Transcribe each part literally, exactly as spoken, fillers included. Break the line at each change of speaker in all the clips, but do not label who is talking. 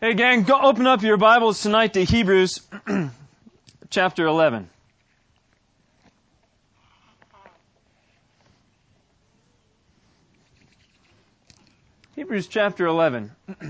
Hey gang, go open up your Bibles tonight to Hebrews chapter eleven. Hebrews chapter eleven.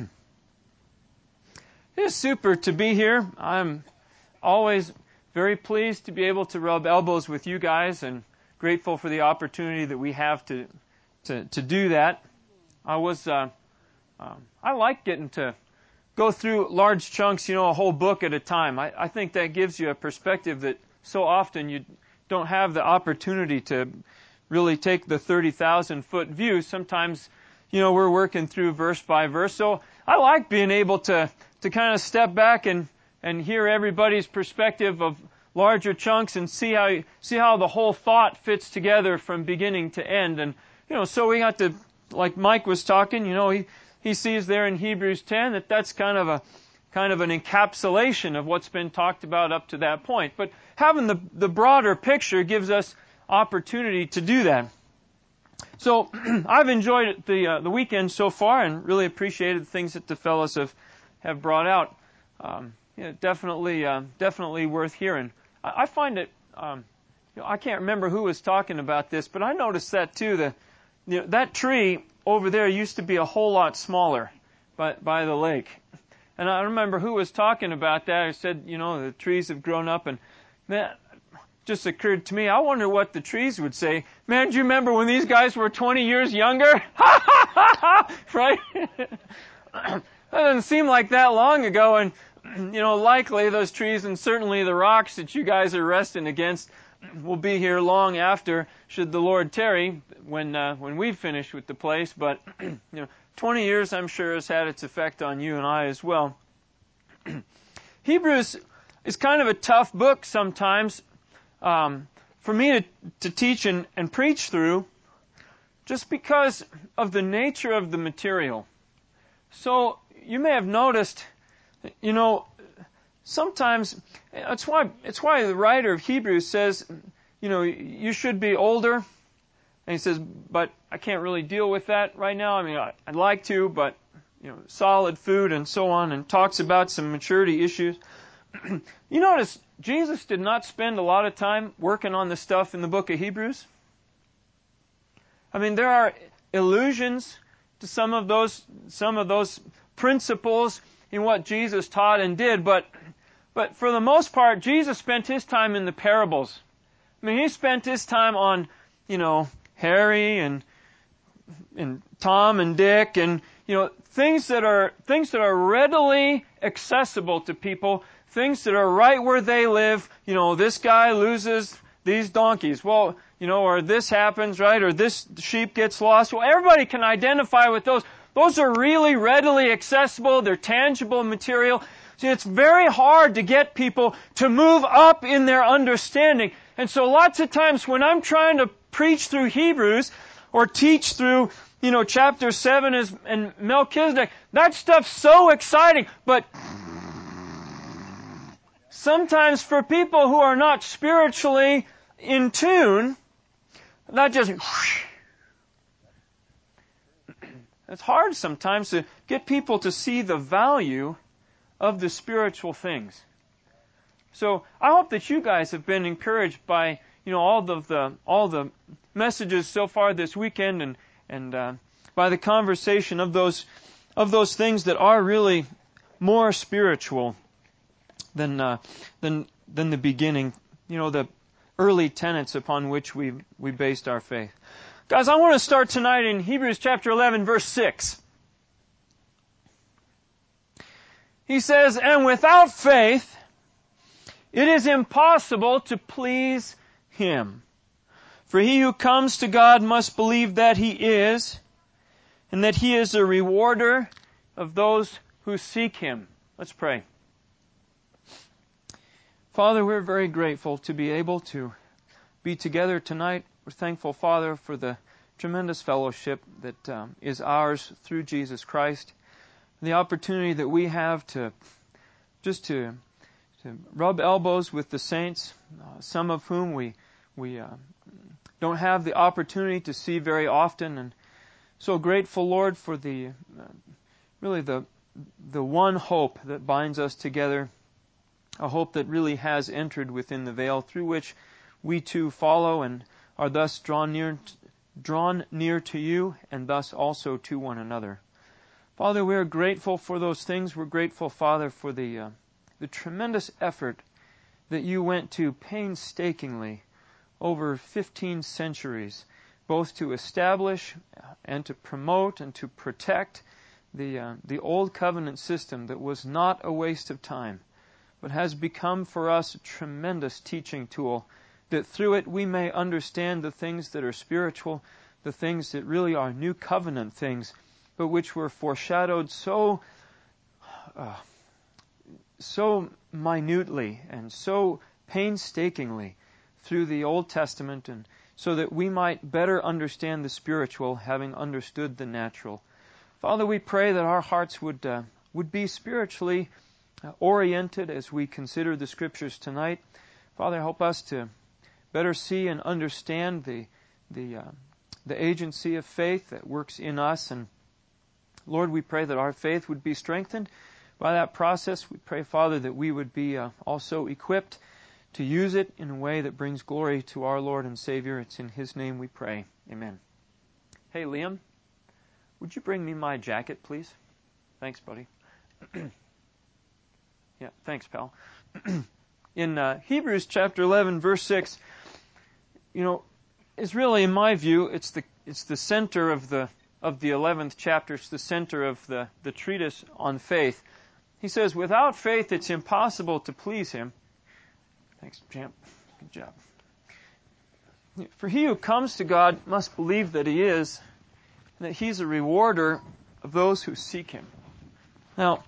It is super to be here. I'm always very pleased to be able to rub elbows with you guys and grateful for the opportunity that we have to to, to do that. I was uh, um, I like getting to go through large chunks, you know, a whole book at a time. I, I think that gives you a perspective that so often you don't have the opportunity to really take the thirty thousand foot view. Sometimes, you know, we're working through verse by verse. So I like being able to, to kind of step back and, and hear everybody's perspective of larger chunks and see how, see how the whole thought fits together from beginning to end. And, you know, so we got to, like Mike was talking, you know, he, He sees there in Hebrews ten that that's kind of a kind of an encapsulation of what's been talked about up to that point. But having the the broader picture gives us opportunity to do that. So I've enjoyed the uh, the weekend so far and really appreciated the things that the fellows have have brought out. Um, yeah, definitely uh, definitely worth hearing. I, I find it. Um, you know, I can't remember who was talking about this, but I noticed that too. The you know, that tree over there used to be a whole lot smaller by, by the lake. And I remember who was talking about that. I said, you know, the trees have grown up, and man, just occurred to me, I wonder what the trees would say. Man, do you remember when these guys were twenty years younger? Right? That doesn't seem like that long ago, and, you know, likely those trees and certainly the rocks that you guys are resting against will be here long after, should the Lord tarry, when uh, when we've finished with the place. But you know, twenty years, I'm sure, has had its effect on you and I as well. Hebrews is kind of a tough book sometimes um, for me to, to teach and, and preach through, just because of the nature of the material. So you may have noticed, you know, sometimes it's why it's why the writer of Hebrews says, you know, you should be older. And he says, but I can't really deal with that right now. I mean, I'd like to, but, you know, solid food and so on, and talks about some maturity issues. You notice Jesus did not spend a lot of time working on the stuff in the book of Hebrews. I mean, there are allusions to some of those some of those principles in what Jesus taught and did, but But for the most part, Jesus spent his time in the parables. I mean, he spent his time on, you know, Harry and and Tom and Dick and, you know, things that are things that are readily accessible to people, things that are right where they live. You know, this guy loses these donkeys. Well, you know, or this happens, right? Or this sheep gets lost. Well, everybody can identify with those. Those are really readily accessible. They're tangible material. See, it's very hard to get people to move up in their understanding. And so lots of times when I'm trying to preach through Hebrews or teach through, you know, chapter seven is, and Melchizedek, that stuff's so exciting. But sometimes for people who are not spiritually in tune, that just... It's hard sometimes to get people to see the value of the spiritual things. So I hope that you guys have been encouraged by, you know, all of the all the messages so far this weekend, and and uh, by the conversation of those of those things that are really more spiritual than uh, than than the beginning. You know, the early tenets upon which we we based our faith. Guys, I want to start tonight in Hebrews chapter eleven, verse six. He says, "And without faith, it is impossible to please Him. For he who comes to God must believe that He is, and that He is a rewarder of those who seek Him." Let's pray. Father, we're very grateful to be able to be together tonight. We're thankful, Father, for the tremendous fellowship that um, is ours through Jesus Christ. The opportunity that we have to just to to rub elbows with the saints, uh, some of whom we we uh, don't have the opportunity to see very often. And so grateful, Lord, for the uh, really the the one hope that binds us together, a hope that really has entered within the veil through which we too follow and are thus drawn near, drawn near to you and thus also to one another. Father, we are grateful for those things. We're grateful, Father, for the uh, the tremendous effort that you went to painstakingly over fifteen centuries, both to establish and to promote and to protect the uh, the old covenant system that was not a waste of time, but has become for us a tremendous teaching tool, that through it we may understand the things that are spiritual, the things that really are new covenant things, but which were foreshadowed so uh, so minutely and so painstakingly through the Old Testament, and so that we might better understand the spiritual, having understood the natural. Father, we pray that our hearts would uh, would be spiritually uh, oriented as we consider the Scriptures tonight. Father, help us to better see and understand the the uh, the agency of faith that works in us. And Lord, we pray that our faith would be strengthened by that process. We pray, Father, that we would be uh, also equipped to use it in a way that brings glory to our Lord and Savior. It's in His name we pray. Amen. Hey, Liam, would you bring me my jacket, please? Thanks, buddy. Yeah, thanks, pal. In uh, Hebrews chapter eleven, verse six, you know, is really, in my view, it's the it's the center of the of the eleventh chapter. It's the center of the, the treatise on faith. He says, without faith it's impossible to please Him. Thanks, champ. Good job. For he who comes to God must believe that He is, and that He's a rewarder of those who seek Him. Now,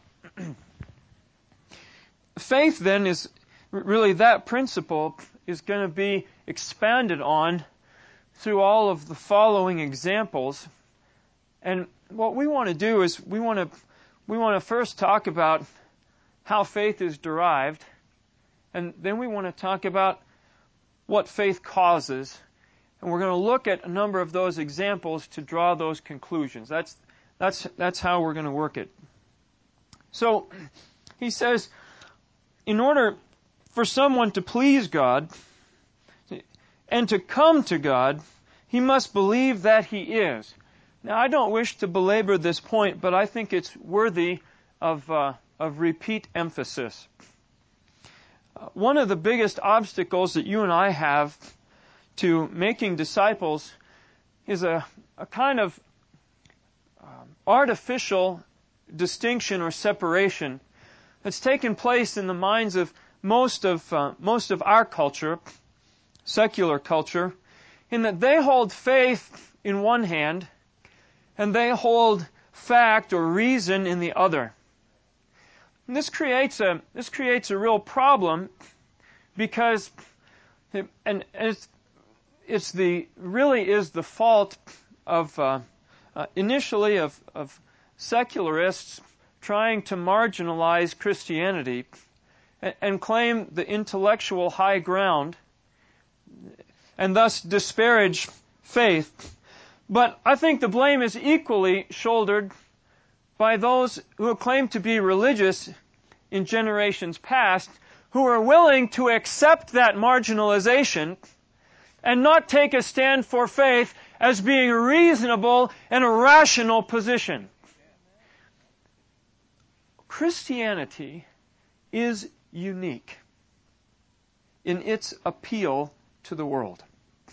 faith then is really, that principle is going to be expanded on through all of the following examples. And what we want to do is we want to we want to first talk about how faith is derived, and then we want to talk about what faith causes. And we're going to look at a number of those examples to draw those conclusions. That's that's that's how we're going to work it. So he says, in order for someone to please God and to come to God, he must believe that He is. Now, I don't wish to belabor this point, but I think it's worthy of uh, of repeat emphasis. Uh, one of the biggest obstacles that you and I have to making disciples is a, a kind of um, artificial distinction or separation that's taken place in the minds of most of uh, most of our culture, secular culture, in that they hold faith in one hand and they hold fact or reason in the other. And this creates a this creates a real problem, because it, and it's it's the really is the fault of uh, uh, initially of of secularists trying to marginalize Christianity and, and claim the intellectual high ground, and thus disparage faith. But I think the blame is equally shouldered by those who claim to be religious in generations past, who are willing to accept that marginalization and not take a stand for faith as being a reasonable and a rational position. Christianity is unique in its appeal to the world.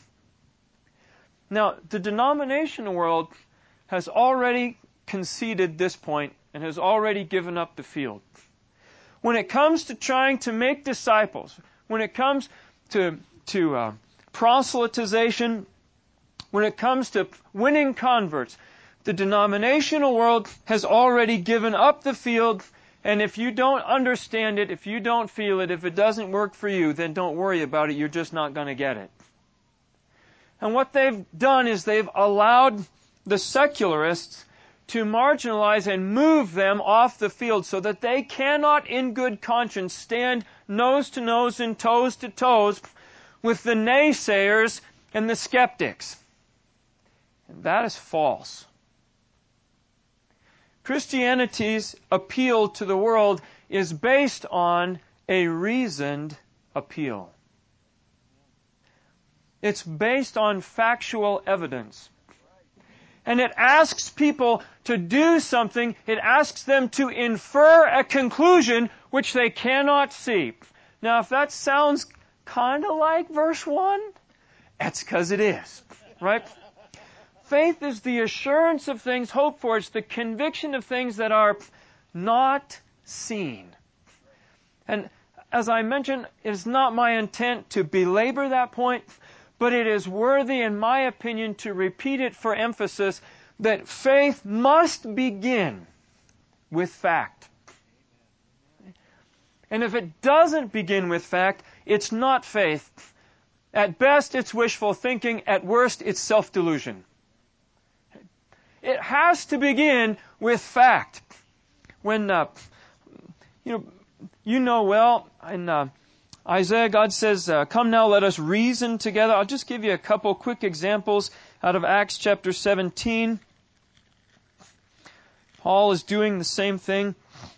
Now, the denominational world has already conceded this point and has already given up the field. When it comes to trying to make disciples, when it comes to, to uh, proselytization, when it comes to winning converts, the denominational world has already given up the field, and if you don't understand it, if you don't feel it, if it doesn't work for you, then don't worry about it, you're just not going to get it. And what they've done is they've allowed the secularists to marginalize and move them off the field so that they cannot in good conscience stand nose to nose and toes to toes with the naysayers and the skeptics. And that is false. Christianity's appeal to the world is based on a reasoned appeal. It's based on factual evidence. And it asks people to do something. It asks them to infer a conclusion which they cannot see. Now, if that sounds kind of like verse one, that's because it is, right? Faith is the assurance of things hoped for. It's the conviction of things that are not seen. And as I mentioned, it is not my intent to belabor that point, but it is worthy, in my opinion, to repeat it for emphasis, that faith must begin with fact. And if it doesn't begin with fact, it's not faith. At best, it's wishful thinking. At worst, it's self-delusion. It has to begin with fact. When, uh, you know, you know well, in uh, Isaiah, God says, uh, come now, let us reason together. I'll just give you a couple quick examples out of Acts chapter seventeen. Paul is doing the same thing.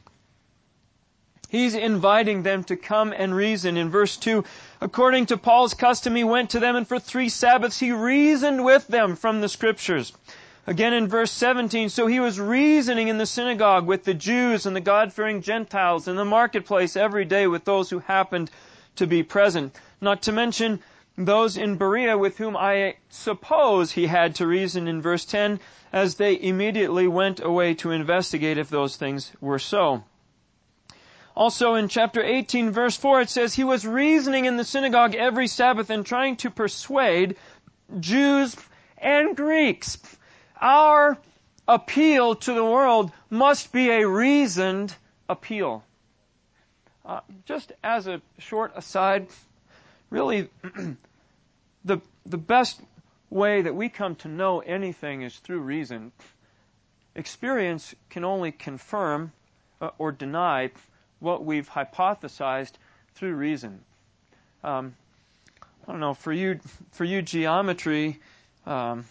He's inviting them to come and reason. In verse two, according to Paul's custom, he went to them, and for three Sabbaths he reasoned with them from the Scriptures. Again in verse seventeen, so he was reasoning in the synagogue with the Jews and the God-fearing Gentiles in the marketplace every day with those who happened to be present. Not to mention those in Berea with whom I suppose he had to reason in verse ten, as they immediately went away to investigate if those things were so. Also in chapter eighteen, verse four, it says, he was reasoning in the synagogue every Sabbath and trying to persuade Jews and Greeks. Our appeal to the world must be a reasoned appeal. Uh, just as a short aside, really, the the best way that we come to know anything is through reason. Experience can only confirm uh, or deny what we've hypothesized through reason. Um, I don't know, for you, for you geometry, um,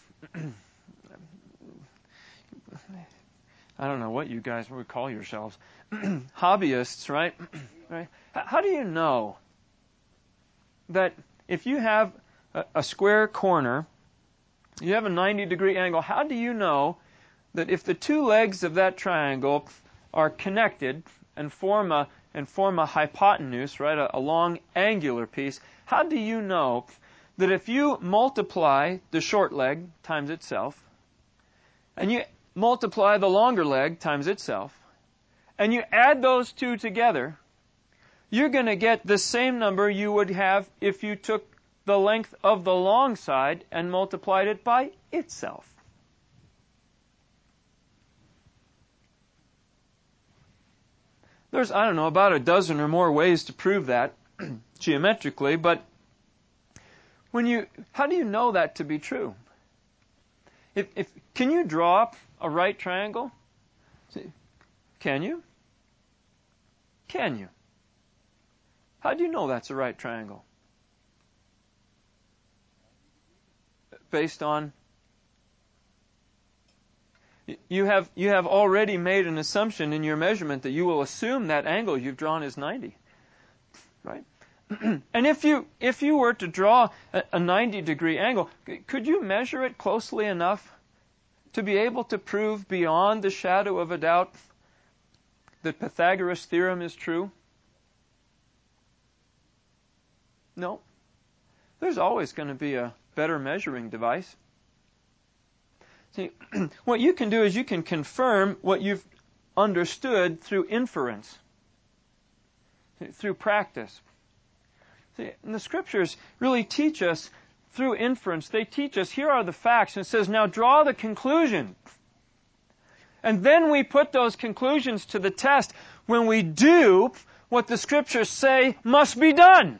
I don't know what you guys would call yourselves. Hobbyists, right? Right? How do you know that if you have a, a square corner, you have a ninety degree angle, how do you know that if the two legs of that triangle are connected and form a and form a hypotenuse, right, a, a long angular piece, how do you know that if you multiply the short leg times itself, and you multiply the longer leg times itself, and you add those two together, you're going to get the same number you would have if you took the length of the long side and multiplied it by itself? There's, I don't know, about a dozen or more ways to prove that geometrically, but when you, how do you know that to be true? If, if, can you draw a right triangle? Can you? Can you? How do you know that's a right triangle? Based on, you have you have already made an assumption in your measurement that you will assume that angle you've drawn is ninety, right? And if you if you were to draw a, a ninety degree angle, could you measure it closely enough to be able to prove beyond the shadow of a doubt that Pythagoras' theorem is true? No. There's always going to be a better measuring device. See, what you can do is you can confirm what you've understood through inference, through practice. See, and the Scriptures really teach us through inference. They teach us, here are the facts, and it says, now draw the conclusion. And then we put those conclusions to the test when we do what the Scriptures say must be done.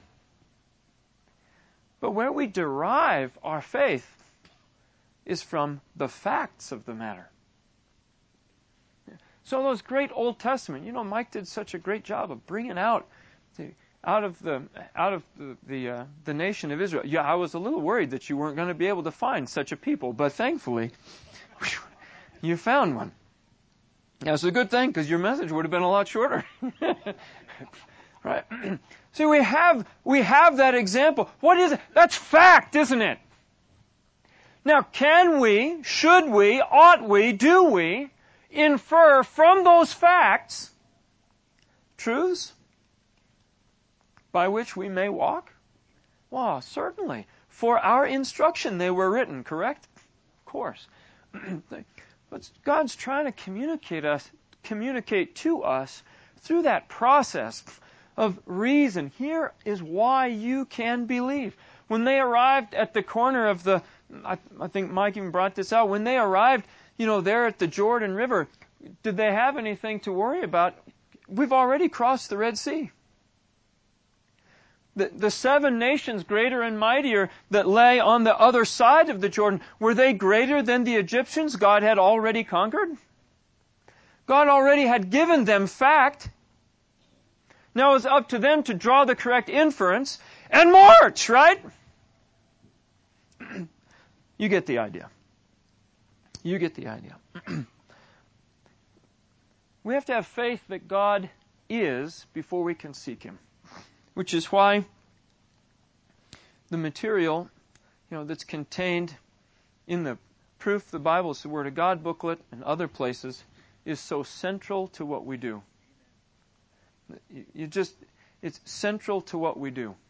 But where we derive our faith is from the facts of the matter. So those great Old Testament, you know, Mike did such a great job of bringing out the, out of the out of the the, uh, the nation of Israel. Yeah, I was a little worried that you weren't going to be able to find such a people, but thankfully, whew, you found one. That's a good thing, because your message would have been a lot shorter. Right? See, we have, we have that example. What is it? That's fact, isn't it? Now, can we, should we, ought we, do we infer from those facts truths by which we may walk? Well, certainly. For our instruction they were written, correct? Of course. But God's trying to communicate us, communicate to us through that process of reason. Here is why you can believe. When they arrived at the corner of the, I, I think Mike even brought this out, when they arrived, you know, there at the Jordan River, did they have anything to worry about? We've already crossed the Red Sea. The, the seven nations greater and mightier that lay on the other side of the Jordan, were they greater than the Egyptians God had already conquered? God already had given them fact. Now it's up to them to draw the correct inference and march, right? You get the idea. You get the idea. We have to have faith that God is before we can seek Him. Which is why the material, you know, that's contained in the Proof the Bible is the Word of God booklet and other places is so central to what we do. You just, it's central to what we do.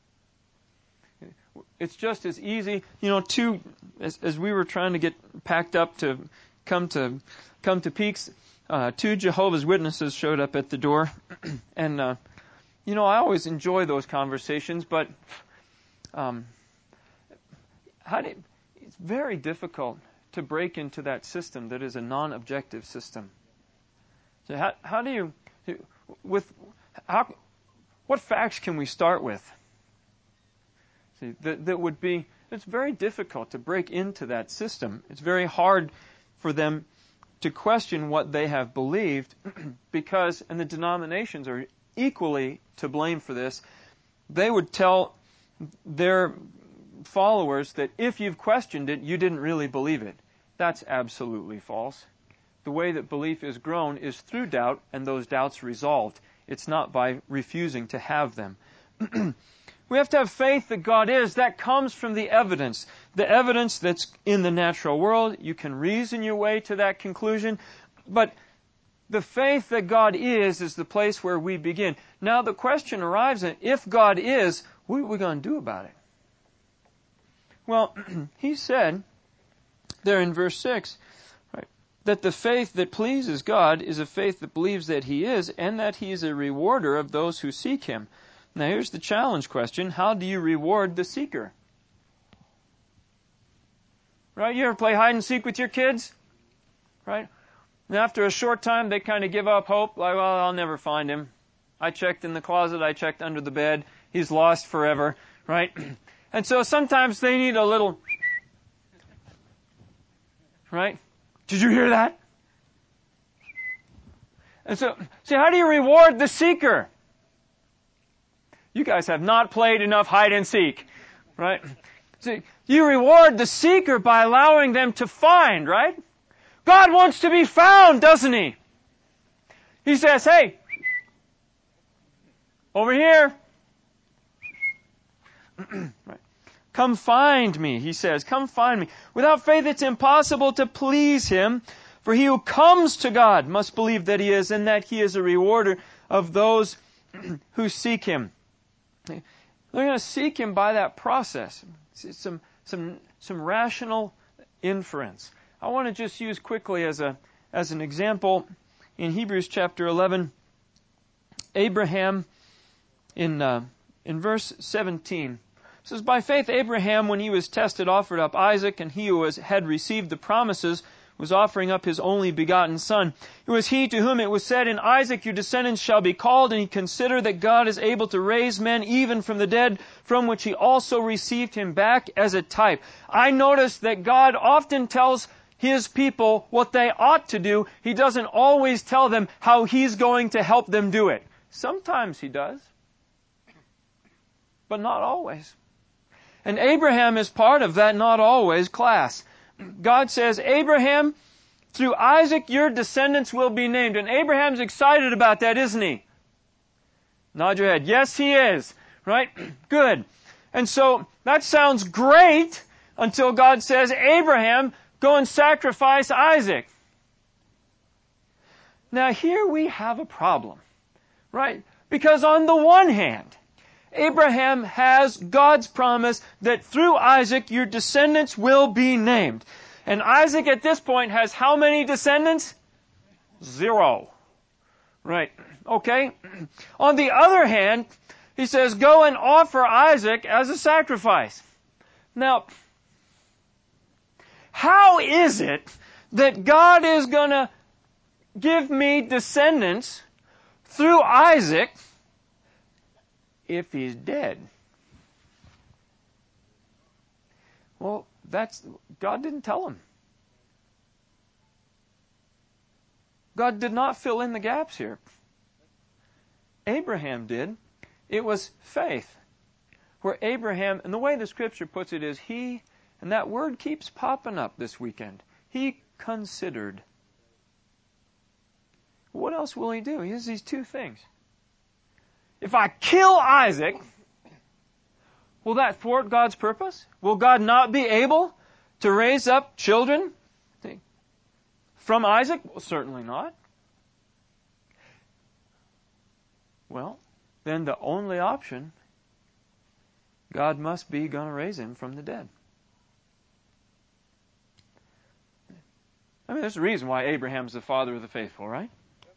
It's just as easy, you know, two, as, as we were trying to get packed up to come to, come to Peaks, uh, two Jehovah's Witnesses showed up at the door, and, uh, you know, I always enjoy those conversations, but um, how do you, it's very difficult to break into that system that is a non-objective system. So how, how do you, with how, what facts can we start with? See, that, that would be, it's very difficult to break into that system. It's very hard for them to question what they have believed because, and the denominations are equally to blame for this, they would tell their followers that if you've questioned it, you didn't really believe it. That's absolutely false. The way that belief is grown is through doubt and those doubts resolved. It's not by refusing to have them. We have to have faith that God is. That comes from the evidence. The evidence that's in the natural world. You can reason your way to that conclusion. But the faith that God is is the place where we begin. Now the question arrives at, if God is, what are we going to do about it? Well, he said there in verse six, right, that the faith that pleases God is a faith that believes that He is and that He is a rewarder of those who seek Him. Now here's the challenge question. How do you reward the seeker? Right? You ever play hide and seek with your kids? Right? And after a short time, they kind of give up hope. Like, well, I'll never find him. I checked in the closet. I checked under the bed. He's lost forever. Right? And so sometimes they need a little... Right? Did you hear that? And so, see, how do you reward the seeker? You guys have not played enough hide and seek. Right? See, you reward the seeker by allowing them to find, right? God wants to be found, doesn't He? He says, hey, over here. Right. Come find me, He says. Come find me. Without faith it's impossible to please Him, for he who comes to God must believe that He is and that He is a rewarder of those who seek Him. They're going to seek Him by that process. It's some, some, some rational inference. I want to just use quickly as a as an example in Hebrews chapter eleven, Abraham in uh, in verse seventeen. It says, by faith Abraham, when he was tested, offered up Isaac, and he who was, had received the promises was offering up his only begotten son. It was he to whom it was said, in Isaac your descendants shall be called, and he considered that God is able to raise men even from the dead, from which he also received him back as a type. I notice that God often tells His people what they ought to do. He doesn't always tell them how He's going to help them do it. Sometimes He does, but not always. And Abraham is part of that not always class. God says, Abraham, Through Isaac your descendants will be named. And Abraham's excited about that, isn't he? Nod your head. Yes, he is. Right? Good. And so that sounds great until God says, Abraham, go and sacrifice Isaac. Now here we have a problem. Right? Because on the one hand, Abraham has God's promise that through Isaac your descendants will be named. And Isaac at this point has how many descendants? Zero. Right. Okay. On the other hand, he says, go and offer Isaac as a sacrifice. Now, how is it that God is going to give me descendants through Isaac if he's dead? Well, that's, God didn't tell him. God did not fill in the gaps here. Abraham did. It was faith. Where Abraham, and the way the scripture puts it is he, and that word keeps popping up this weekend, he considered. What else will he do? He has these two things. If I kill Isaac, will that thwart God's purpose? Will God not be able to raise up children from Isaac? Well, certainly not. Well, then the only option, God must be going to raise him from the dead. I mean, there's a reason why Abraham's the father of the faithful, right?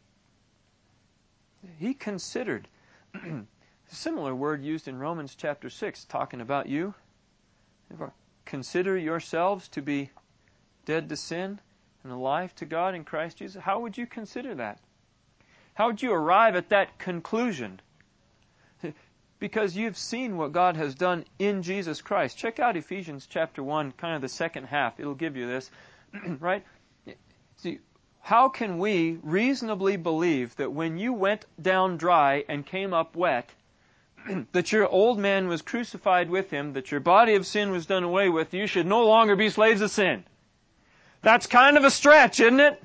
He considered. A similar word used in Romans chapter six, talking about you. Consider yourselves to be dead to sin and alive to God in Christ Jesus. How would you consider that? How would you arrive at that conclusion? Because you've seen what God has done in Jesus Christ. Check out Ephesians chapter one, kind of the second half. It'll give you this. Right? See, how can we reasonably believe that when you went down dry and came up wet, that your old man was crucified with him, that your body of sin was done away with, you should no longer be slaves of sin? That's kind of a stretch, isn't it?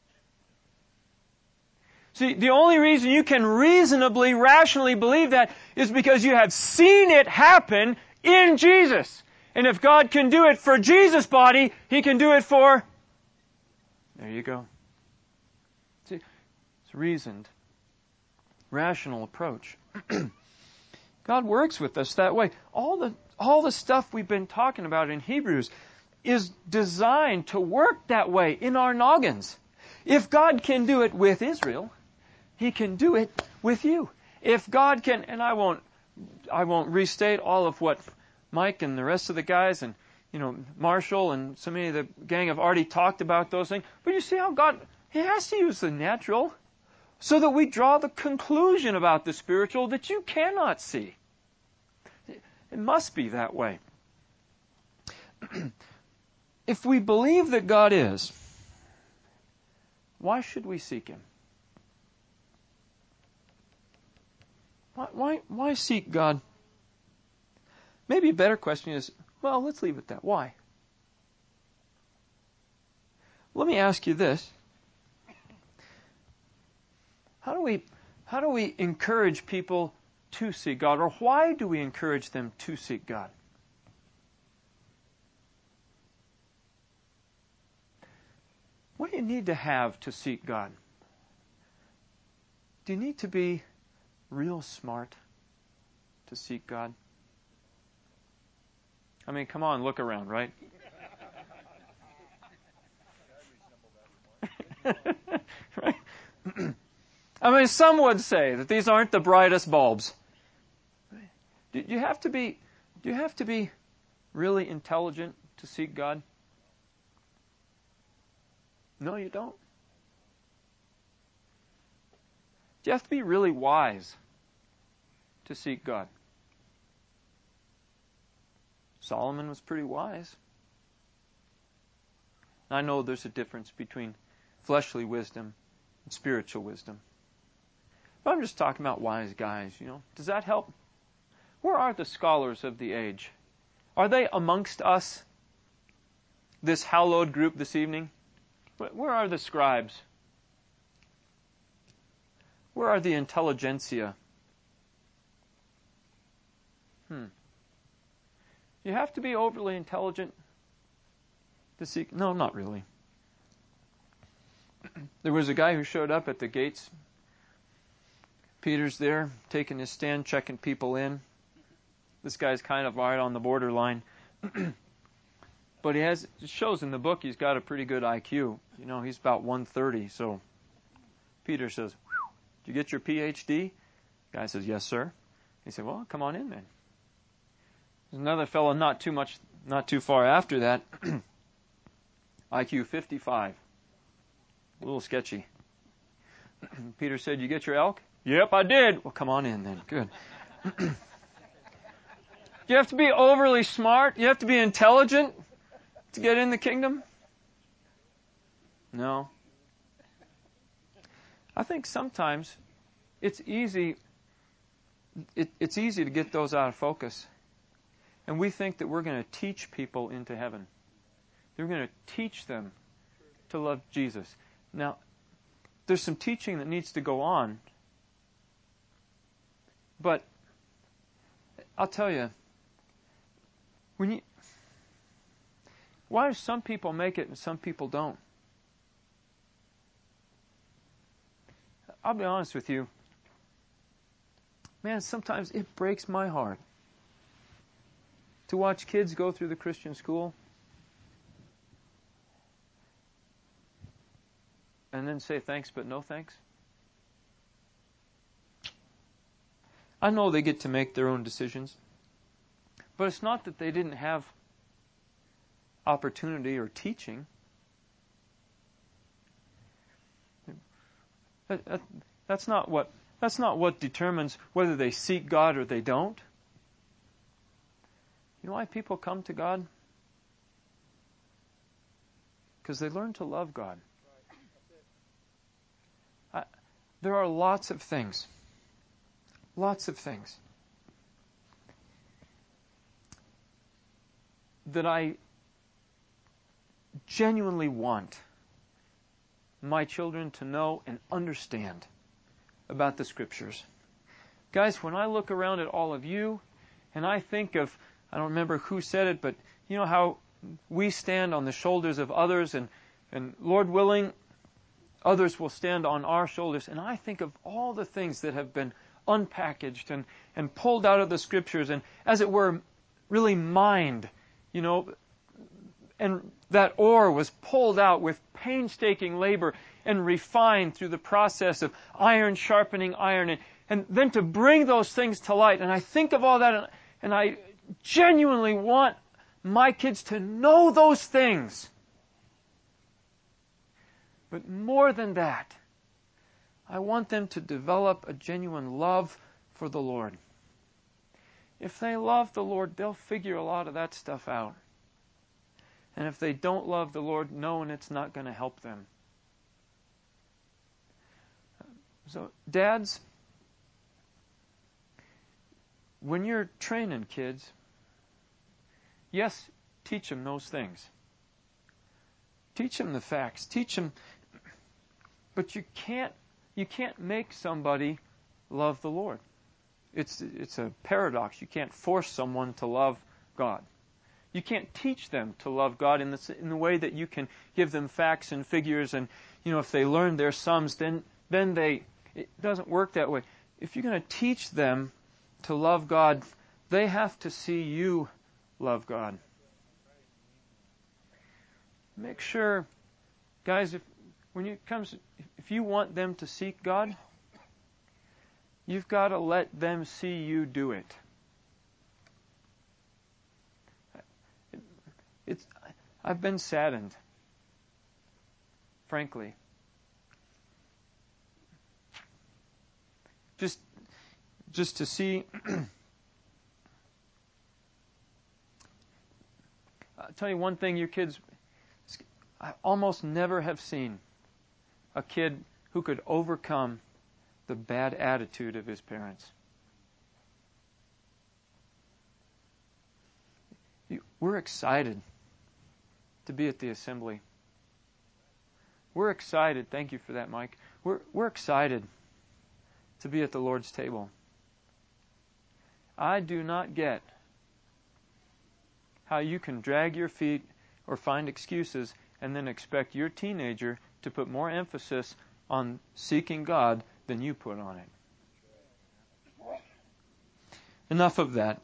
See, the only reason you can reasonably, rationally believe that is because you have seen it happen in Jesus. And if God can do it for Jesus' body, He can do it for... There you go. See, it's a reasoned, rational approach. God works with us that way. All the, all the stuff we've been talking about in Hebrews is designed to work that way in our noggins. If God can do it with Israel, He can do it with you. If God can, and I won't, I won't restate all of what Mike and the rest of the guys and, you know, Marshall and so many of the gang have already talked about those things. But you see how God, He has to use the natural so that we draw the conclusion about the spiritual that you cannot see. It must be that way. If we believe that God is, why should we seek Him? Why, why, why seek God? Maybe a better question is, well, let's leave it at that. Why? Let me ask you this. How do we, how do we encourage people to seek God? Or why do we encourage them to seek God? What do you need to have to seek God? Do you need to be real smart to seek God? I mean, come on, look around, right? Right? I mean, some would say that these aren't the brightest bulbs. Do you have to be, do you have to be really intelligent to seek God? No, you don't. Do you have to be really wise to seek God? Solomon was pretty wise. I know there's a difference between fleshly wisdom and spiritual wisdom. But I'm just talking about wise guys, you know. Does that help? Where are the scholars of the age? Are they amongst us, this hallowed group this evening? Where are the scribes? Where are the intelligentsia? Hmm. You have to be overly intelligent to seek. No, not really. There was a guy who showed up at the gates. Peter's there, taking his stand, checking people in. This guy's kind of right on the borderline. But he has, it shows in the book he's got a pretty good I Q. You know, he's about one thirty. So Peter says, "Did you get your P H D?" The guy says, "Yes, sir." He said, "Well, come on in then." There's another fellow not too much, not too far after that. I Q fifty-five. A little sketchy. Peter said, "You get your elk?" "Yep, I did." "Well, come on in then." Good. You have to be overly smart. You have to be intelligent to get in the kingdom? No. I think sometimes it's easy it, it's easy to get those out of focus. And we think that we're going to teach people into heaven. We're going to teach them to love Jesus. Now, there's some teaching that needs to go on. But I'll tell you, when you, why do some people make it and some people don't? I'll be honest with you. Man, sometimes it breaks my heart to watch kids go through the Christian school and then say thanks but no thanks. I know they get to make their own decisions, but it's not that they didn't have opportunity or teaching. That, that, that's not what that's not what determines whether they seek God or they don't. You know why people come to God? Because they learn to love God. I, there are lots of things, lots of things that I genuinely want my children to know and understand about the Scriptures. Guys, when I look around at all of you, and I think of, I don't remember who said it, but you know how we stand on the shoulders of others, and, and Lord willing, others will stand on our shoulders. And I think of all the things that have been unpackaged and, and pulled out of the Scriptures, and as it were, really mined, you know, and that ore was pulled out with painstaking labor and refined through the process of iron sharpening iron, and, and then to bring those things to light. And I think of all that, and, and I genuinely want my kids to know those things. But more than that, I want them to develop a genuine love for the Lord. If they love the Lord, they'll figure a lot of that stuff out. And if they don't love the Lord, no, and it's not going to help them. So, dads, when you're training kids, yes, teach them those things. Teach them the facts. Teach them, but you can't you can't make somebody love the Lord. It's it's a paradox. You can't force someone to love God. You can't teach them to love God in the in the way that you can give them facts and figures, and you know, if they learn their sums, then then they it doesn't work that way. If you're going to teach them to love God, they have to see you love God. Make sure, guys, if when it comes, if you want them to seek God, you've got to let them see you do it. It's, I've been saddened, frankly. Just, just to see. I'll tell you one thing, you kids, I almost never have seen a kid who could overcome the bad attitude of his parents. We're excited to be at the assembly. we're excited. Thank you for that, Mike. We're, we're excited to be at the Lord's table. I do not get how you can drag your feet or find excuses and then expect your teenager to put more emphasis on seeking God than you put on it. Enough of that.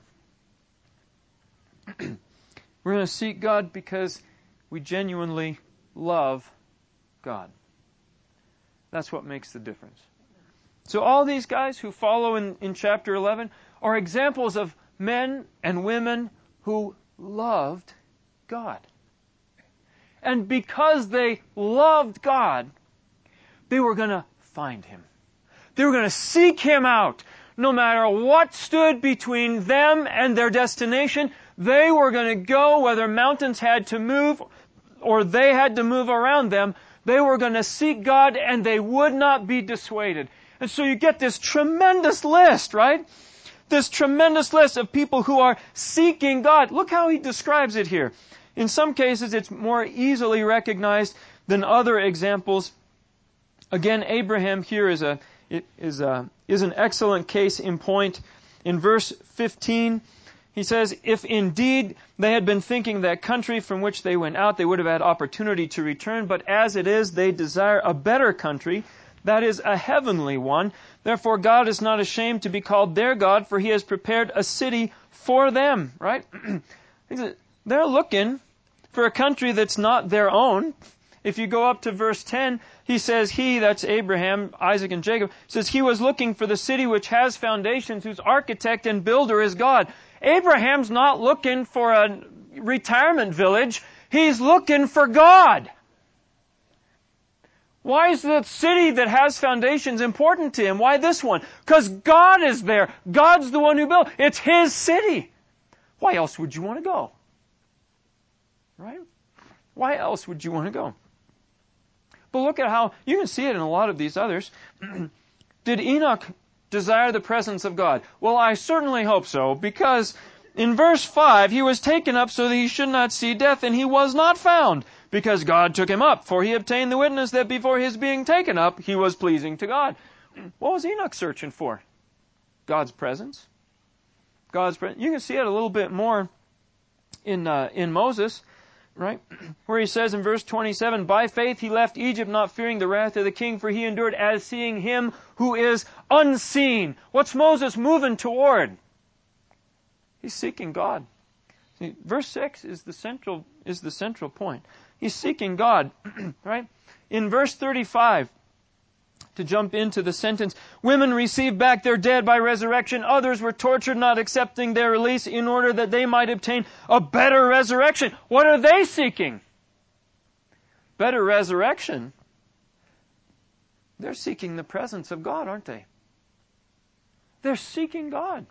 We're going to seek God because we genuinely love God. That's what makes the difference. So all these guys who follow in, in chapter eleven are examples of men and women who loved God. And because they loved God, they were going to find Him. They were going to seek Him out. No matter what stood between them and their destination, they were going to go, whether mountains had to move or they had to move around them. They were going to seek God, and they would not be dissuaded. And so you get this tremendous list, right? This tremendous list of people who are seeking God. Look how he describes it here. In some cases, it's more easily recognized than other examples. Again, Abraham here is a is a is an excellent case in point. In verse fifteen, he says, "If indeed they had been thinking that country from which they went out, they would have had opportunity to return. But as it is, they desire a better country, that is, a heavenly one. Therefore, God is not ashamed to be called their God, for He has prepared a city for them." Right? They're looking for a country that's not their own. If you go up to verse ten, he says he, that's Abraham, Isaac, and Jacob, says he was looking for the city which has foundations, whose architect and builder is God. Abraham's not looking for a retirement village. He's looking for God. Why is the city that has foundations important to him? Why this one? Because God is there. God's the one who built. It's His city. Why else would you want to go? Right? Why else would you want to go? But look at how, you can see it in a lot of these others. Did Enoch desire the presence of God? Well, I certainly hope so, because in verse five, he was taken up so that he should not see death, and he was not found, because God took him up. For he obtained the witness that before his being taken up, he was pleasing to God. What was Enoch searching for? God's presence. God's presence. You can see it a little bit more in uh, in Moses. Right? Where he says in verse twenty-seven, "By faith he left Egypt, not fearing the wrath of the king, for he endured as seeing Him who is unseen." What's Moses moving toward? He's seeking God. See, verse six is the central is the central point. He's seeking God. Right? In verse thirty-five, to jump into the sentence, "Women received back their dead by resurrection. Others were tortured, not accepting their release, in order that they might obtain a better resurrection." What are they seeking? Better resurrection. They're seeking the presence of God, aren't they? They're seeking God.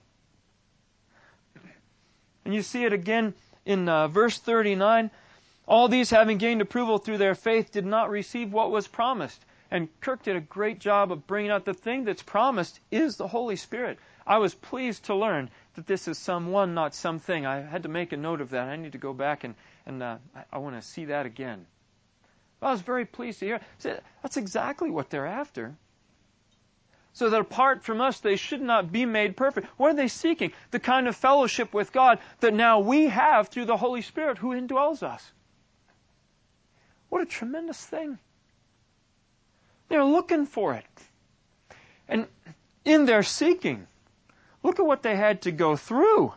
And you see it again in uh, verse thirty-nine. "All these, having gained approval through their faith, did not receive what was promised." And Kirk did a great job of bringing out the thing that's promised is the Holy Spirit. I was pleased to learn that this is someone, not something. I had to make a note of that. I need to go back and, and uh, I, I want to see that again. But I was very pleased to hear. That's exactly what they're after. So that apart from us, they should not be made perfect. What are they seeking? The kind of fellowship with God that now we have through the Holy Spirit who indwells us. What a tremendous thing. They're looking for it. And in their seeking, look at what they had to go through.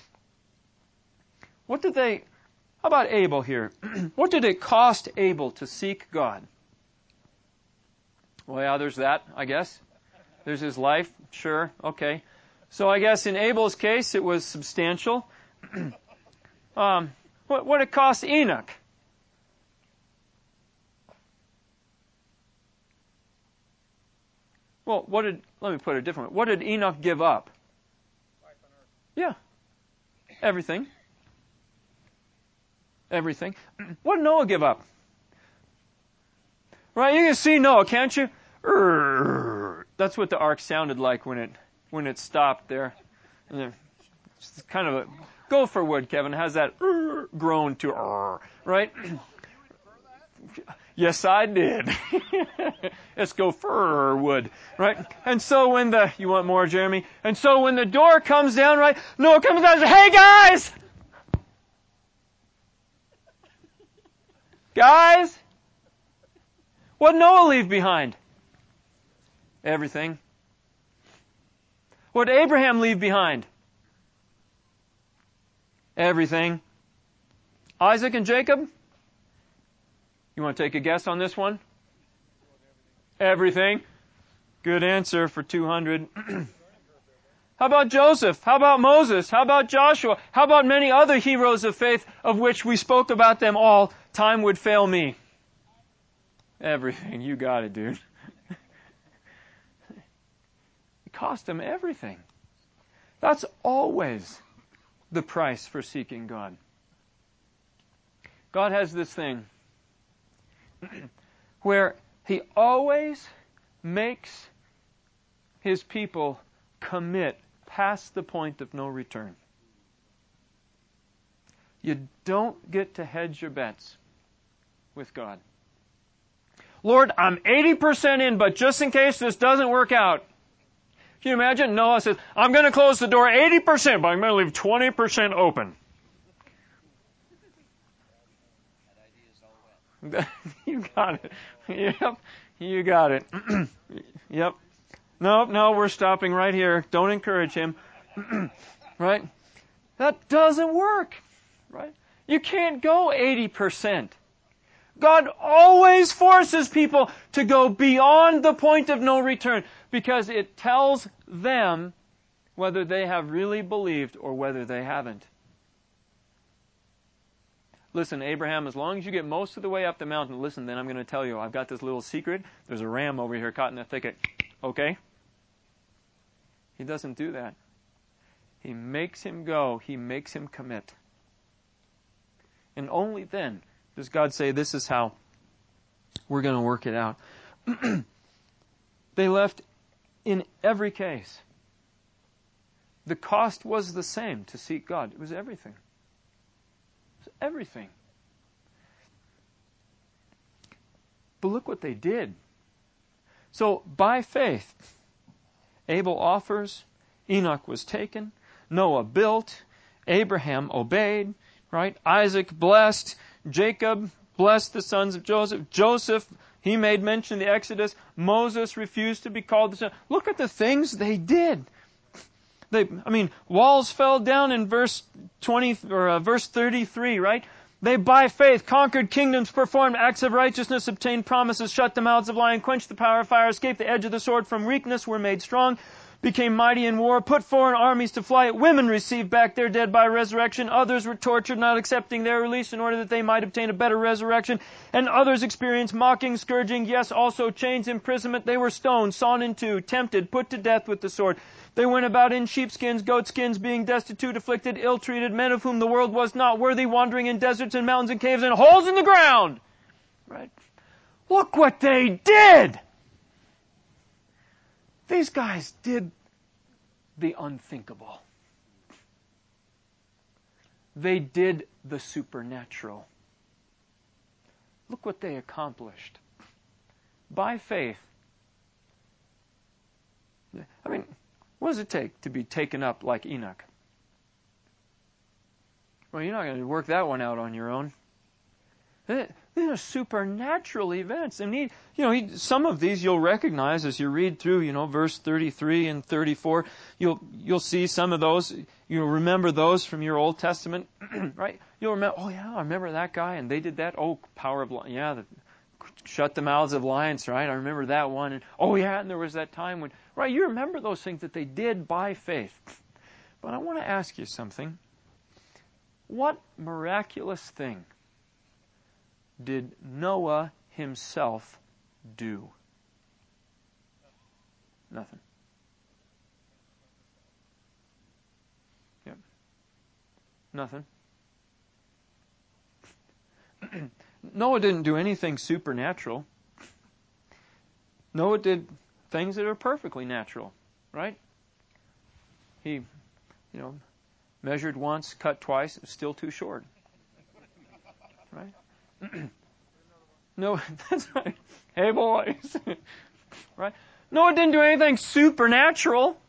What did they, how about Abel here? What did it cost Abel to seek God? Well, yeah, there's that, I guess. There's his life. Sure, okay. So I guess in Abel's case, it was substantial. um, what, what did it cost Enoch? Well, what did, let me put it a different way. What did Enoch give up? Life on earth. Yeah. Everything. Everything. What did Noah give up? Right, you can see Noah, can't you? That's what the ark sounded like when it when it stopped there. It's kind of a gopher wood, Kevin, has that groan to, right? Yes, I did. Let's go furwood, right? And so when the, you want more, Jeremy? And so when the door comes down, right? Noah comes down and says, hey guys! Guys! What did Noah leave behind? Everything. What did Abraham leave behind? Everything. Isaac and Jacob? You want to take a guess on this one? Everything. Good answer for two hundred. How about Joseph? How about Moses? How about Joshua? How about many other heroes of faith of which we spoke about them all? Time would fail me. Everything. You got it, dude. It cost them everything. That's always the price for seeking God. God has this thing where He always makes His people commit past the point of no return. You don't get to hedge your bets with God. Lord, I'm eighty percent in, but just in case this doesn't work out. Can you imagine? Noah says, I'm going to close the door eighty percent, but I'm going to leave twenty percent open. You got it. Yep. You got it. Yep. No, no, we're stopping right here. Don't encourage him. Right? That doesn't work. Right? You can't go eighty percent. God always forces people to go beyond the point of no return because it tells them whether they have really believed or whether they haven't. Listen, Abraham, as long as you get most of the way up the mountain, listen, then I'm going to tell you, I've got this little secret. There's a ram over here caught in the thicket. Okay? He doesn't do that. He makes him go. He makes him commit. And only then does God say, this is how we're going to work it out. They left in every case. The cost was the same to seek God. It was everything. It was everything. But look what they did. So, by faith, Abel offers, Enoch was taken, Noah built, Abraham obeyed, right? Isaac blessed, Jacob blessed the sons of Joseph. Joseph, he made mention of the Exodus. Moses refused to be called the son. Look at the things they did. They, I mean, walls fell down in verse twenty or uh, verse thirty-three, right? They by faith conquered kingdoms, performed acts of righteousness, obtained promises, shut the mouths of lions, quenched the power of fire, escaped the edge of the sword, from weakness were made strong, became mighty in war, put foreign armies to flight. Women received back their dead by resurrection. Others were tortured, not accepting their release in order that they might obtain a better resurrection. And others experienced mocking, scourging, yes, also chains, imprisonment. They were stoned, sawn in two, tempted, put to death with the sword. They went about in sheepskins, goatskins, being destitute, afflicted, ill-treated, men of whom the world was not worthy, wandering in deserts and mountains and caves and holes in the ground. Right? Look what they did! These guys did the unthinkable. They did the supernatural. Look what they accomplished. By faith. I mean, what does it take to be taken up like Enoch? Well, you're not going to work that one out on your own. These are supernatural events. And he, you know, he, some of these you'll recognize as you read through, you know, verse thirty-three and thirty-four. You'll you'll see some of those. You'll remember those from your Old Testament, right? You'll remember, oh yeah, I remember that guy, and they did that. Oh, power of, yeah, the, shut the mouths of lions, right? I remember that one. And oh yeah, and there was that time when, right? You remember those things that they did by faith. But I want to ask you something. What miraculous thing did Noah himself do? Nothing. Yep. Nothing. Noah didn't do anything supernatural. Noah did things that are perfectly natural, right? He, you know, measured once, cut twice, it was still too short. Right? Noah, that's right. Hey, boys. Right? Noah didn't do anything supernatural.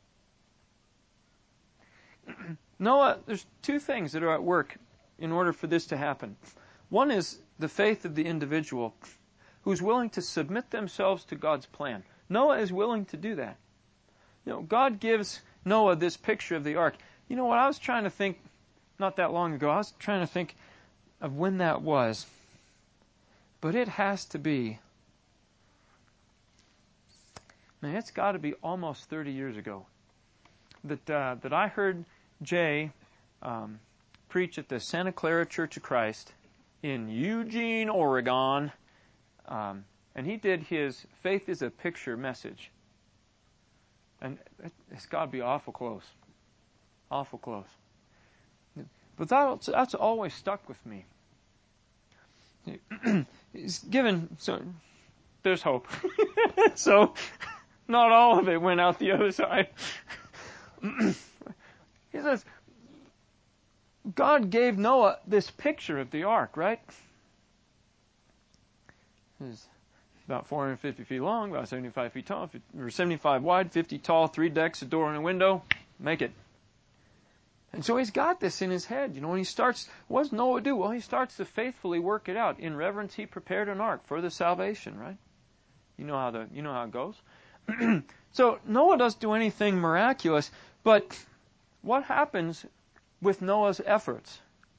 Noah, there's two things that are at work in order for this to happen. One is the faith of the individual who's willing to submit themselves to God's plan. Noah is willing to do that. You know, God gives Noah this picture of the ark. You know what, I was trying to think, not that long ago, I was trying to think of when that was. But it has to be, man, it's got to be almost thirty years ago that uh, that I heard Jay um, preach at the Santa Clara Church of Christ in Eugene, Oregon, um, and he did his Faith is a Picture message. And it's got to be awful close. Awful close. But that's, that's always stuck with me. He's given, so there's hope. So not all of it went out the other side. He says, God gave Noah this picture of the ark, right? It's about four hundred fifty feet long, about seventy-five feet tall, or seventy-five wide, fifty tall, three decks, a door and a window. Make it. And so he's got this in his head, you know, and he starts, what does Noah do? Well, he starts to faithfully work it out. In reverence, he prepared an ark for the salvation, right? You know how the, you know how it goes. So Noah doesn't do anything miraculous, but what happens with Noah's efforts?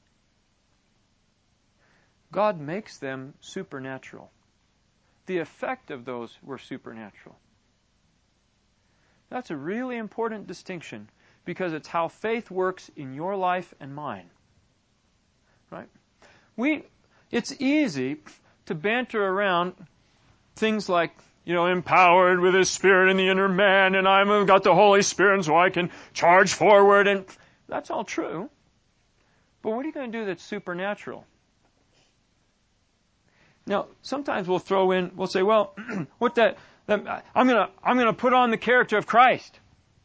God makes them supernatural. The effect of those were supernatural. That's a really important distinction, because it's how faith works in your life and mine. Right? We, it's easy to banter around things like, you know, empowered with His Spirit in the inner man, and I've got the Holy Spirit, and so I can charge forward, and that's all true. But what are you going to do that's supernatural? Now, sometimes we'll throw in, we'll say, well, what that, that I'm going to, I'm going to put on the character of Christ.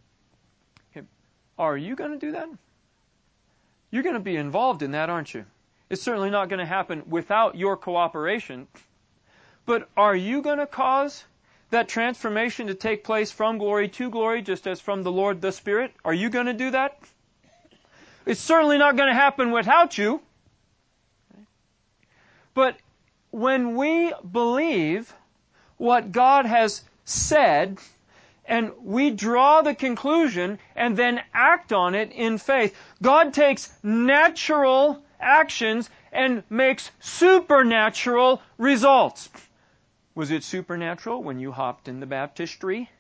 Are you going to do that? You're going to be involved in that, aren't you? It's certainly not going to happen without your cooperation. But are you going to cause that transformation to take place from glory to glory, just as from the Lord the Spirit? Are you going to do that? It's certainly not going to happen without you. But when we believe what God has said, and we draw the conclusion and then act on it in faith, God takes natural actions and makes supernatural results. Was it supernatural when you hopped in the baptistry?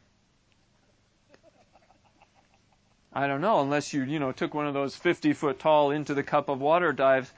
I don't know, unless you, you know, took one of those fifty-foot tall into the cup of water dives.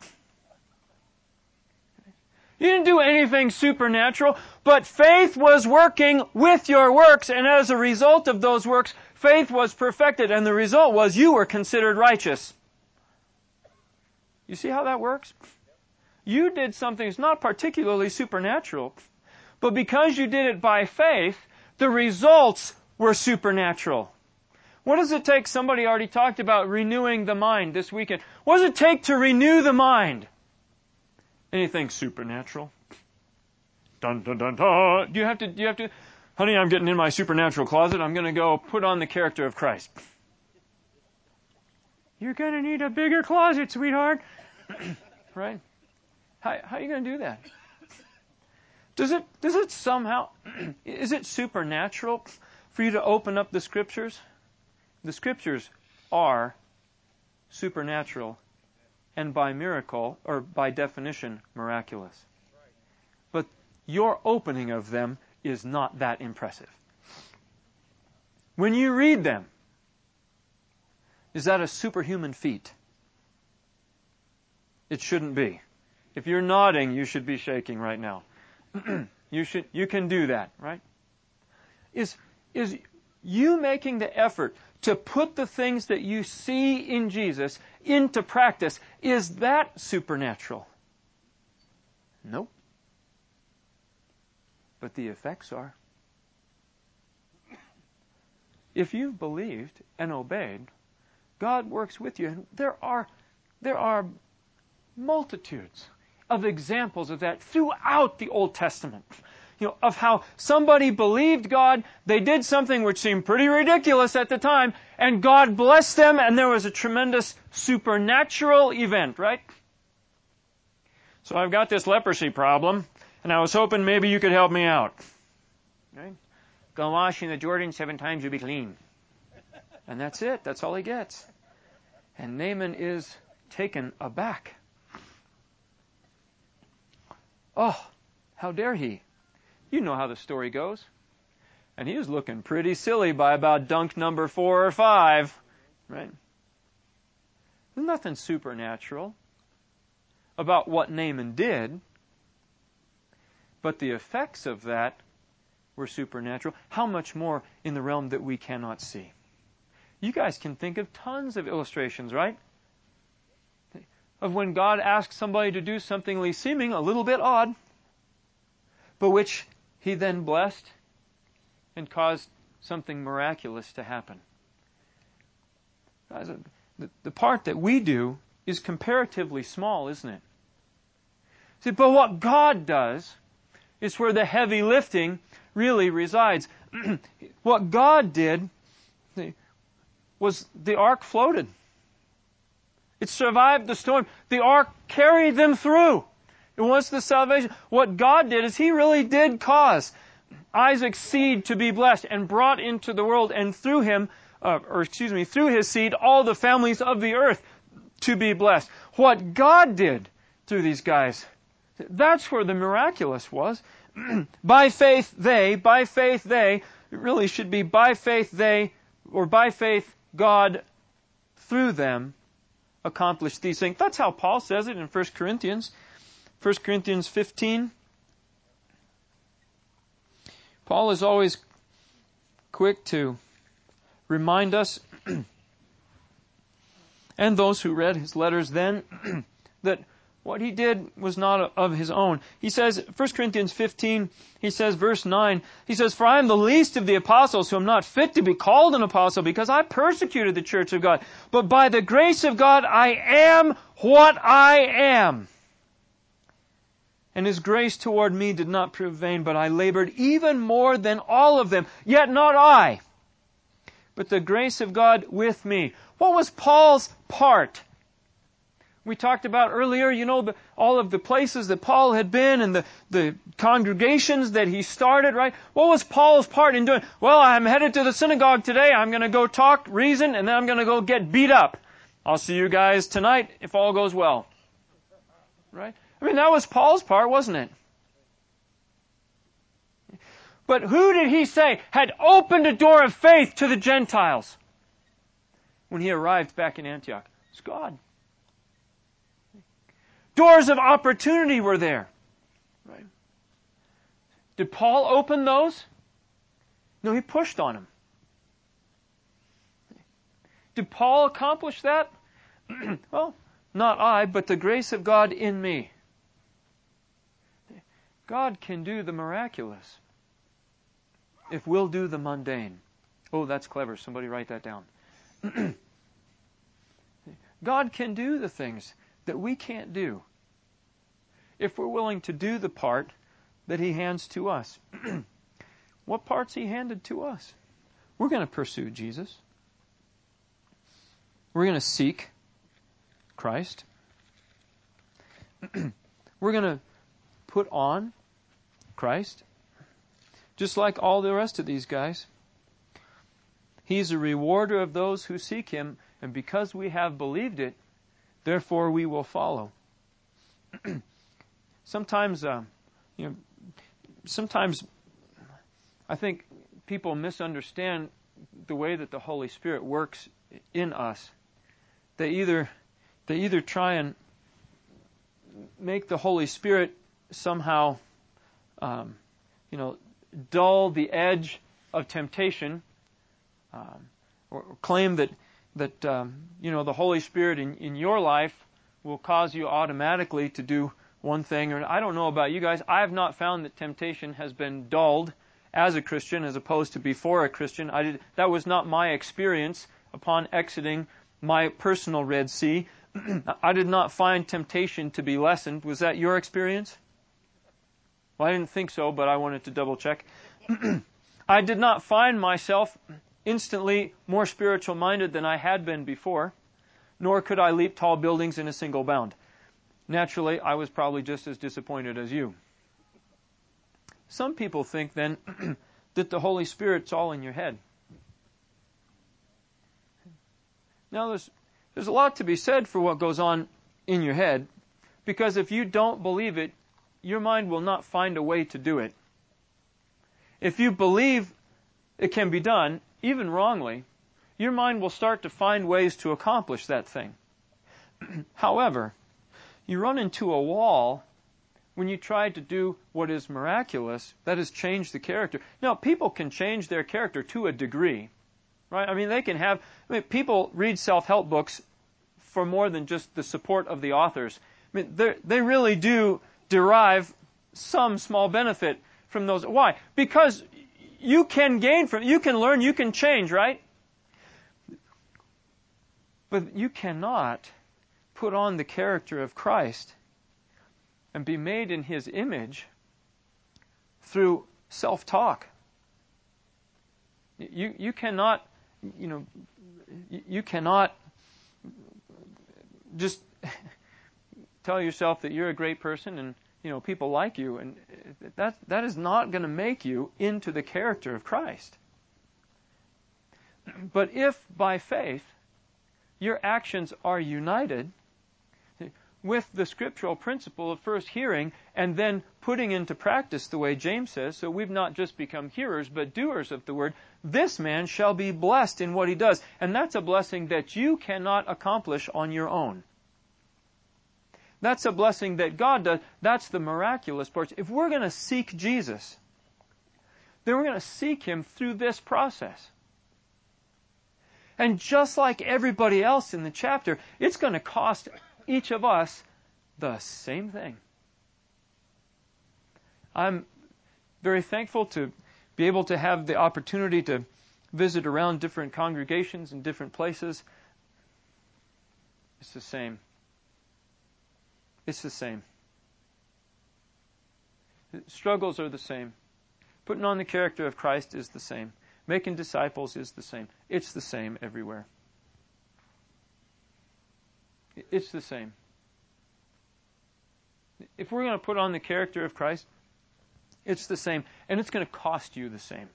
You didn't do anything supernatural, but faith was working with your works, and as a result of those works, faith was perfected, and the result was you were considered righteous. You see how that works? You did something that's not particularly supernatural, but because you did it by faith, the results were supernatural. What does it take? Somebody already talked about renewing the mind this weekend. What does it take to renew the mind? Anything supernatural? Dun dun dun dun. Do you have to? Do you have to? Honey, I'm getting in my supernatural closet. I'm going to go put on the character of Christ. You're going to need a bigger closet, sweetheart. Right? How, how are you going to do that? Does it? Does it somehow? Is it supernatural for you to open up the Scriptures? The Scriptures are supernatural. And by miracle, or by definition, miraculous. But your opening of them is not that impressive. When you read them, is that a superhuman feat? It shouldn't be. If you're nodding, you should be shaking right now. You should, you can do that, right? Is, is you making the effort to put the things that you see in Jesus into practice, is that supernatural? Nope. But the effects are. If you've believed and obeyed, God works with you. And there are, there are multitudes of examples of that throughout the Old Testament. You know, of how somebody believed God, they did something which seemed pretty ridiculous at the time, and God blessed them, and there was a tremendous supernatural event, right? So I've got this leprosy problem, and I was hoping maybe you could help me out. Right? Go wash in the Jordan seven times, you'll be clean. And that's it. That's all he gets. And Naaman is taken aback. Oh, how dare he? You know how the story goes. And he was looking pretty silly by about dunk number four or five. Right? There's nothing supernatural about what Naaman did. But the effects of that were supernatural. How much more in the realm that we cannot see? You guys can think of tons of illustrations, right? Of when God asks somebody to do something seeming a little bit odd, but which He then blessed and caused something miraculous to happen. Guys, the, the part that we do is comparatively small, isn't it? See, but what God does is where the heavy lifting really resides. What God did was the ark floated. It survived the storm. The ark carried them through. It was the salvation. What God did is He really did cause Isaac's seed to be blessed and brought into the world, and through him, uh, or excuse me, through his seed, all the families of the earth to be blessed. What God did through these guys, that's where the miraculous was. By faith they, by faith they, it really should be by faith they, or by faith God through them accomplished these things. That's how Paul says it in First Corinthians. First Corinthians fifteen. Paul is always quick to remind us, and those who read his letters then, that what he did was not of his own. He says, First Corinthians fifteen, he says, verse nine, he says, "For I am the least of the apostles, who am not fit to be called an apostle, because I persecuted the church of God. But by the grace of God, I am what I am. And His grace toward me did not prove vain, but I labored even more than all of them. Yet not I, but the grace of God with me." What was Paul's part? We talked about earlier, you know, the, all of the places that Paul had been and the, the congregations that he started, right? What was Paul's part in doing? Well, I'm headed to the synagogue today. I'm going to go talk, reason, and then I'm going to go get beat up. I'll see you guys tonight if all goes well. Right? I mean, that was Paul's part, wasn't it? But who did he say had opened a door of faith to the Gentiles when he arrived back in Antioch? It's God. Doors of opportunity were there. Right? Did Paul open those? No, he pushed on them. Did Paul accomplish that? Well, not I, but the grace of God in me. God can do the miraculous if we'll do the mundane. Oh, that's clever. Somebody write that down. God can do the things that we can't do if we're willing to do the part that He hands to us. What part's He handed to us? We're going to pursue Jesus. We're going to seek Christ. We're going to put on Christ, just like all the rest of these guys. He's a rewarder of those who seek Him, and because we have believed it, therefore we will follow. Sometimes, uh, you know, sometimes I think people misunderstand the way that the Holy Spirit works in us. They either they either try and make the Holy Spirit somehow, um, you know, dull the edge of temptation, um, or, or claim that that um, you know the Holy Spirit in, in your life will cause you automatically to do one thing. Or I don't know about you guys. I have not found that temptation has been dulled as a Christian as opposed to before a Christian. I did, that was not my experience upon exiting my personal Red Sea. I did not find temptation to be lessened. Was that your experience? Well, I didn't think so, but I wanted to double check. I did not find myself instantly more spiritual minded than I had been before, nor could I leap tall buildings in a single bound. Naturally, I was probably just as disappointed as you. Some people think then that the Holy Spirit's all in your head. Now, there's there's a lot to be said for what goes on in your head, because if you don't believe it, your mind will not find a way to do it. If you believe it can be done, even wrongly, your mind will start to find ways to accomplish that thing. However, you run into a wall when you try to do what is miraculous, that is, change the character. Now, people can change their character to a degree, right? I mean, they can have, I mean, people read self-help books for more than just the support of the authors. I mean, they really do derive some small benefit from those. Why? Because you can gain from, you can learn, you can change, right? But you cannot put on the character of Christ and be made in His image through self-talk. You you cannot, you know, you cannot just tell yourself that you're a great person and, you know, people like you, and that that is not going to make you into the character of Christ. But if by faith your actions are united with the scriptural principle of first hearing and then putting into practice the way James says, so we've not just become hearers but doers of the word, this man shall be blessed in what he does. And that's a blessing that you cannot accomplish on your own. That's a blessing that God does. That's the miraculous part. If we're going to seek Jesus, then we're going to seek Him through this process. And just like everybody else in the chapter, it's going to cost each of us the same thing. I'm very thankful to be able to have the opportunity to visit around different congregations in different places. It's the same. It's the same. Struggles are the same. Putting on the character of Christ is the same. Making disciples is the same. It's the same everywhere. It's the same. If we're going to put on the character of Christ, it's the same. And it's going to cost you the same.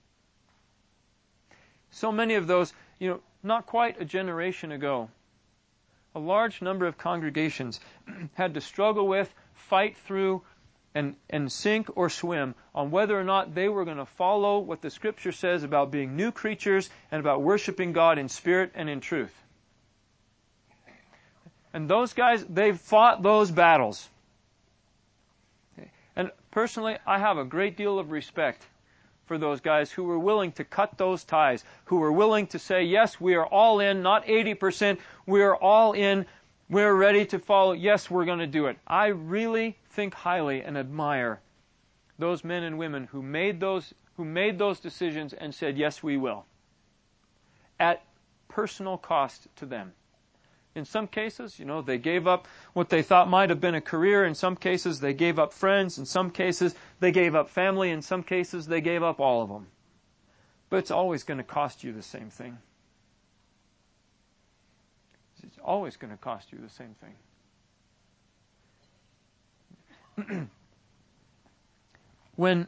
So many of those, you know, not quite a generation ago, a large number of congregations had to struggle with, fight through, and, and sink or swim on whether or not they were going to follow what the Scripture says about being new creatures and about worshiping God in spirit and in truth. And those guys, they've fought those battles. And personally, I have a great deal of respect for those guys who were willing to cut those ties, who were willing to say, yes, we are all in, not eighty percent, we are all in, we're ready to follow, yes, we're going to do it. I really think highly and admire those men and women who made those who made those decisions and said, yes, we will, at personal cost to them. In some cases, you know, they gave up what they thought might have been a career. In some cases, they gave up friends. In some cases, they gave up family. In some cases, they gave up all of them. But it's always going to cost you the same thing. It's always going to cost you the same thing. When,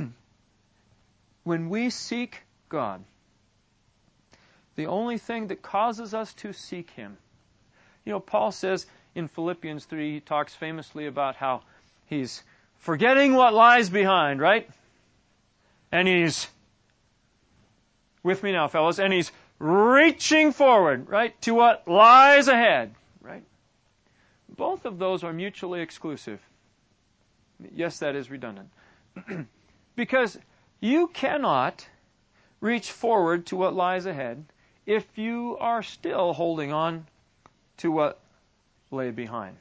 when we seek God, the only thing that causes us to seek Him, you know, Paul says in Philippians three, he talks famously about how he's forgetting what lies behind, right? And he's, with me now, fellas, and he's reaching forward, right, to what lies ahead, right? Both of those are mutually exclusive. Yes, that is redundant. Because you cannot reach forward to what lies ahead if you are still holding on to what lay behind.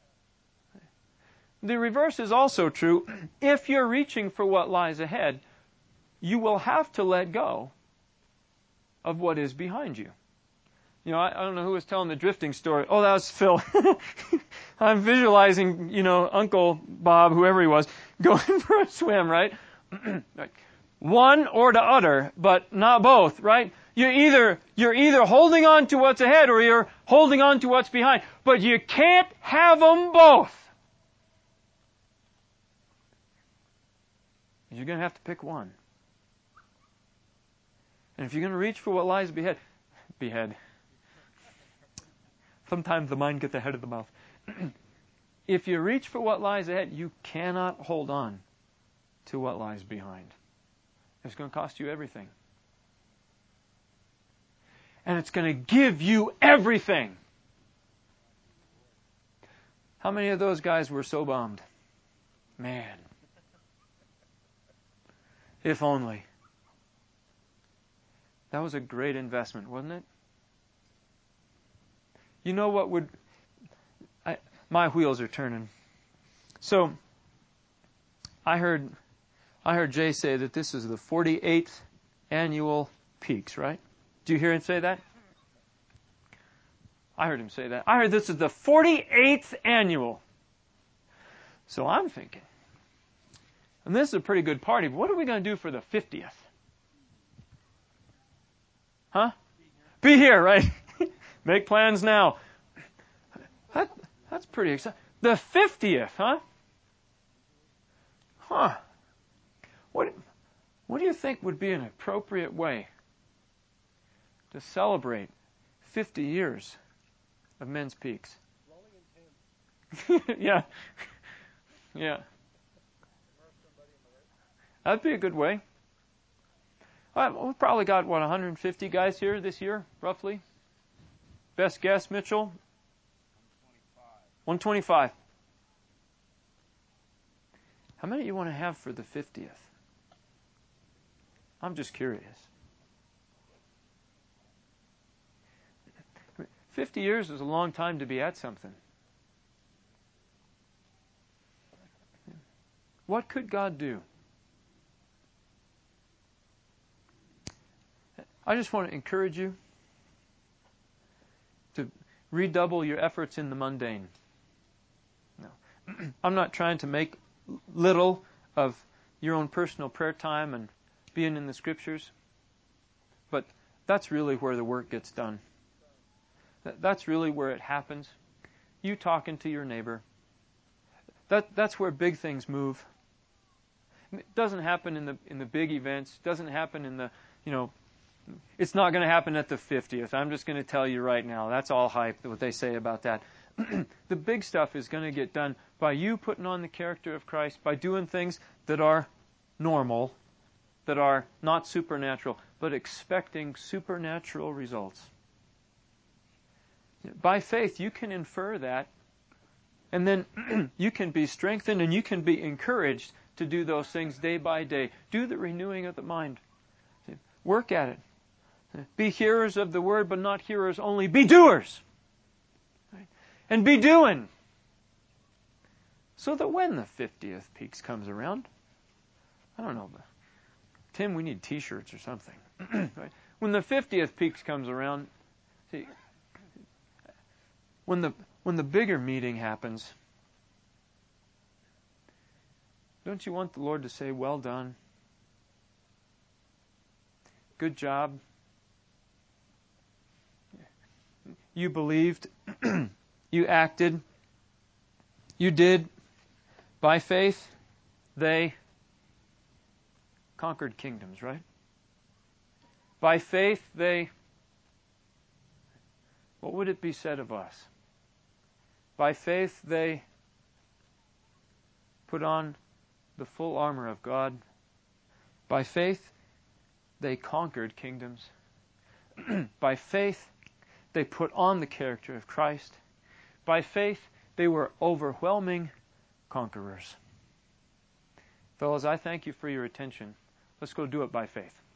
The reverse is also true. If you're reaching for what lies ahead, you will have to let go of what is behind you. You know, I, I don't know who was telling the drifting story. Oh, that was Phil. I'm visualizing, you know, Uncle Bob, whoever he was, going for a swim, right? One or the other, but not both, right? You're either, you're either holding on to what's ahead or you're holding on to what's behind. But you can't have them both. You're going to have to pick one. And if you're going to reach for what lies behead, behead. Sometimes the mind gets ahead of the mouth. If you reach for what lies ahead, you cannot hold on to what lies behind. It's going to cost you everything. And it's going to give you everything. How many of those guys were so bummed? Man. If only. That was a great investment, wasn't it? You know what would... I, my wheels are turning. So, I heard I heard Jay say that this is the forty-eighth annual Peaks, right? Did you hear him say that? I heard him say that. I heard this is the forty-eighth annual. So I'm thinking, and this is a pretty good party, but what are we going to do for the fiftieth? Huh? Be here, right? Make plans now. That, that's pretty exciting. The fiftieth, huh? Huh. What, what do you think would be an appropriate way to celebrate fifty years of Men's Peaks? Yeah. Yeah. That'd be a good way. Well, we've probably got, what, one hundred fifty guys here this year, roughly? Best guess, Mitchell? one twenty-five. How many do you want to have for the fiftieth? I'm just curious. fifty years is a long time to be at something. What could God do? I just want to encourage you to redouble your efforts in the mundane. No. I'm not trying to make little of your own personal prayer time and being in the Scriptures, but that's really where the work gets done. That's really where it happens. You talking to your neighbor. That that's where big things move. It doesn't happen in the in the big events. It doesn't happen in the, you know, it's not going to happen at the fiftieth. I'm just going to tell you right now. That's all hype, what they say about that. The big stuff is going to get done by you putting on the character of Christ, by doing things that are normal, that are not supernatural, but expecting supernatural results. By faith, you can infer that, and then you can be strengthened and you can be encouraged to do those things day by day. Do the renewing of the mind. Work at it. Be hearers of the word, but not hearers only. Be doers. And be doing. So that when the fiftieth Peaks comes around, I don't know, Tim, we need T-shirts or something. Right? When the fiftieth Peaks comes around, see, when the when the bigger meeting happens, don't you want the Lord to say, "Well done. Good job. You believed, you acted, you did. By faith, they conquered kingdoms," right? By faith, they, what would it be said of us? By faith, they put on the full armor of God. By faith, they conquered kingdoms. By faith, they put on the character of Christ. By faith, they were overwhelming conquerors. Fellows, I thank you for your attention. Let's go do it by faith.